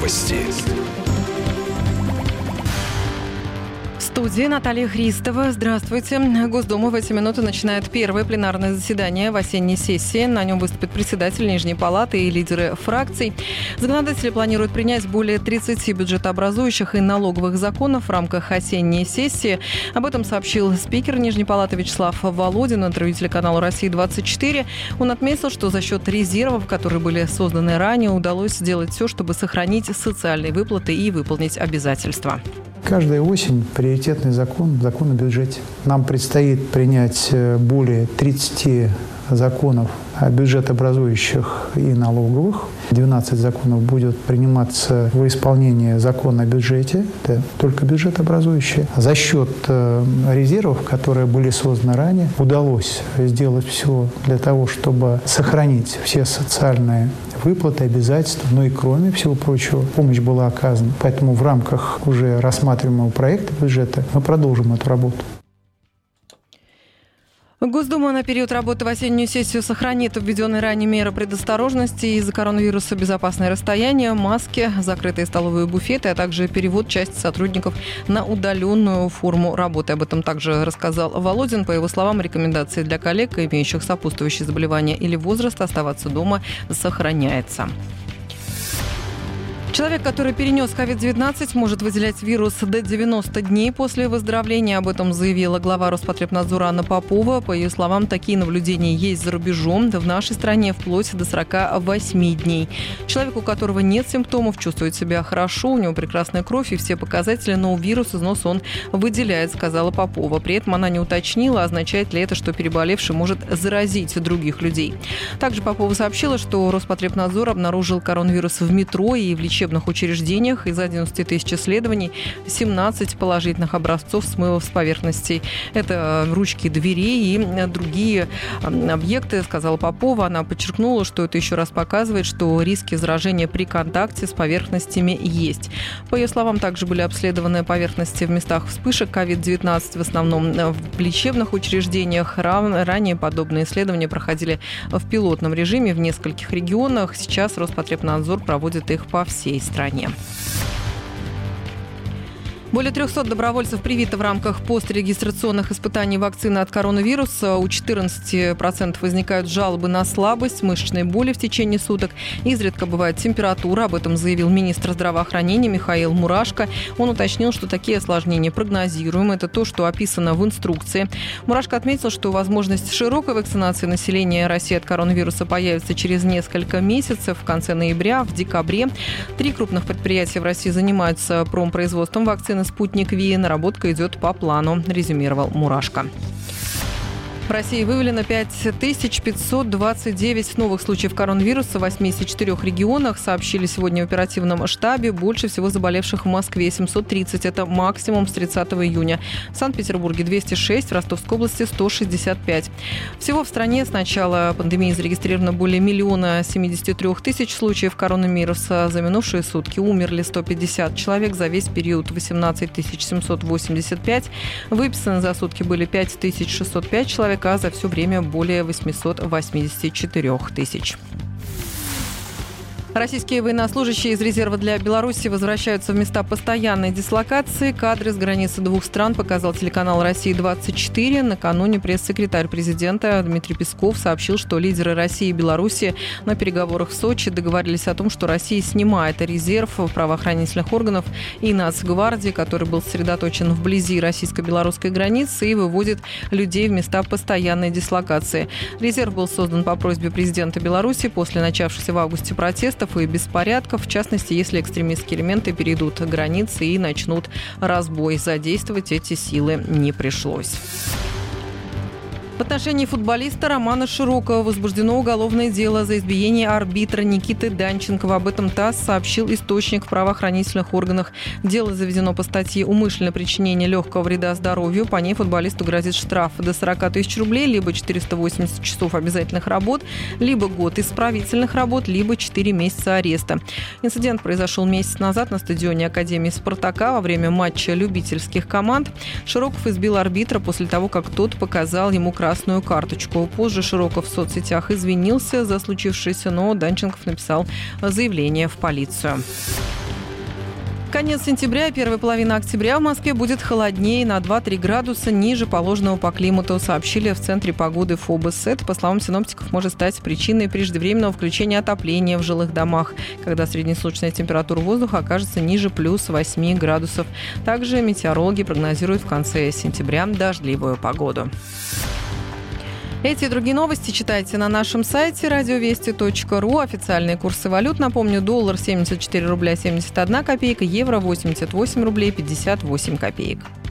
Новости. В студии Наталья Христова. Здравствуйте. Госдума в эти минуты начинает первое пленарное заседание в осенней сессии. На нем выступит председатель Нижней палаты и лидеры фракций. Законодатели планируют принять более 30 бюджетообразующих и налоговых законов в рамках осенней сессии. Об этом сообщил спикер Нижней палаты Вячеслав Володин в интервью телеканалу «Россия-24». Он отметил, что за счет резервов, которые были созданы ранее, удалось сделать все, чтобы сохранить социальные выплаты и выполнить обязательства. Каждая осень приоритетный закон о бюджете. Нам предстоит принять более 30 законов бюджетообразующих и налоговых. 12 законов будет приниматься во исполнение закона о бюджете, это только бюджетообразующие. За счет резервов, которые были созданы ранее, удалось сделать все для того, чтобы сохранить все социальные выплаты, обязательства, но и кроме всего прочего, помощь была оказана. Поэтому в рамках уже рассматриваемого проекта бюджета мы продолжим эту работу. Госдума на период работы в осеннюю сессию сохранит введенные ранее меры предосторожности из-за коронавируса: безопасное расстояние, маски, закрытые столовые буфеты, а также перевод части сотрудников на удаленную форму работы. Об этом также рассказал Володин. По его словам, рекомендации для коллег, имеющих сопутствующие заболевания или возраст, оставаться дома сохраняется. Человек, который перенес COVID-19, может выделять вирус до 90 дней после выздоровления. Об этом заявила глава Роспотребнадзора Анна Попова. По ее словам, такие наблюдения есть за рубежом. В нашей стране вплоть до 48 дней. Человек, у которого нет симптомов, чувствует себя хорошо, у него прекрасная кровь и все показатели, но вирус из носа он выделяет, сказала Попова. При этом она не уточнила, означает ли это, что переболевший может заразить других людей. Также Попова сообщила, что Роспотребнадзор обнаружил коронавирус в метро и в лечебных учреждениях. Из 11 тысяч исследований 17 положительных образцов смывов с поверхностей. Это ручки дверей и другие объекты, сказала Попова. Она подчеркнула, что это еще раз показывает, что риски заражения при контакте с поверхностями есть. По ее словам, также были обследованы поверхности в местах вспышек COVID-19, в основном в лечебных учреждениях. Ранее подобные исследования проходили в пилотном режиме в нескольких регионах. Сейчас Роспотребнадзор проводит их по всей стране. Более 300 добровольцев привито в рамках пострегистрационных испытаний вакцины от коронавируса. У 14% возникают жалобы на слабость, мышечные боли в течение суток. Изредка бывает температура. Об этом заявил министр здравоохранения Михаил Мурашко. Он уточнил, что такие осложнения прогнозируемы. Это то, что описано в инструкции. Мурашко отметил, что возможность широкой вакцинации населения России от коронавируса появится через несколько месяцев, в конце ноября, в декабре. 3 крупных предприятия в России занимаются промпроизводством вакцины «Спутник Ви». Наработка идет по плану, резюмировал Мурашко. В России выявлено 5529 новых случаев коронавируса в 84 регионах, сообщили сегодня в оперативном штабе. Больше всего заболевших в Москве – 730, это максимум с 30 июня. В Санкт-Петербурге – 206, в Ростовской области – 165. Всего в стране с начала пандемии зарегистрировано более 1 073 000 случаев коронавируса. За минувшие сутки умерли 150 человек, за весь период 18 785. Выписаны за сутки были 5605 человек, а за все время более 884 000. Российские военнослужащие из резерва для Беларуси возвращаются в места постоянной дислокации. Кадры с границы двух стран показал телеканал «Россия-24». Накануне пресс-секретарь президента Дмитрий Песков сообщил, что лидеры России и Беларуси на переговорах в Сочи договорились о том, что Россия снимает резерв правоохранительных органов и Нацгвардии, который был сосредоточен вблизи российско-белорусской границы, и выводит людей в места постоянной дислокации. Резерв был создан по просьбе президента Беларуси после начавшихся в августе протестов и беспорядков, в частности, если экстремистские элементы перейдут границы и начнут разбой. Задействовать эти силы не пришлось. В отношении футболиста Романа Широкова возбуждено уголовное дело за избиение арбитра Никиты Данченкова. Об этом ТАСС сообщил источник в правоохранительных органах. Дело заведено по статье «Умышленное причинение легкого вреда здоровью». По ней футболисту грозит штраф до 40 000 рублей, либо 480 часов обязательных работ, либо год исправительных работ, либо 4 месяца ареста. Инцидент произошел месяц назад на стадионе Академии Спартака во время матча любительских команд. Широков избил арбитра после того, как тот показал ему красную карточку. Позже Широков в соцсетях извинился за случившееся, но Данченков написал заявление в полицию. Конец сентября и первая половина октября в Москве будет холоднее на 2-3 градуса ниже положенного по климату, сообщили в Центре погоды ФОБОС. Это, по словам синоптиков, может стать причиной преждевременного включения отопления в жилых домах, когда среднесуточная температура воздуха окажется ниже плюс 8 градусов. Также метеорологи прогнозируют в конце сентября дождливую погоду. Эти и другие новости читайте на нашем сайте радиовести.ру. Официальные курсы валют. Напомню, доллар 74 рубля 71 копейка, евро 88 рублей 58 копеек.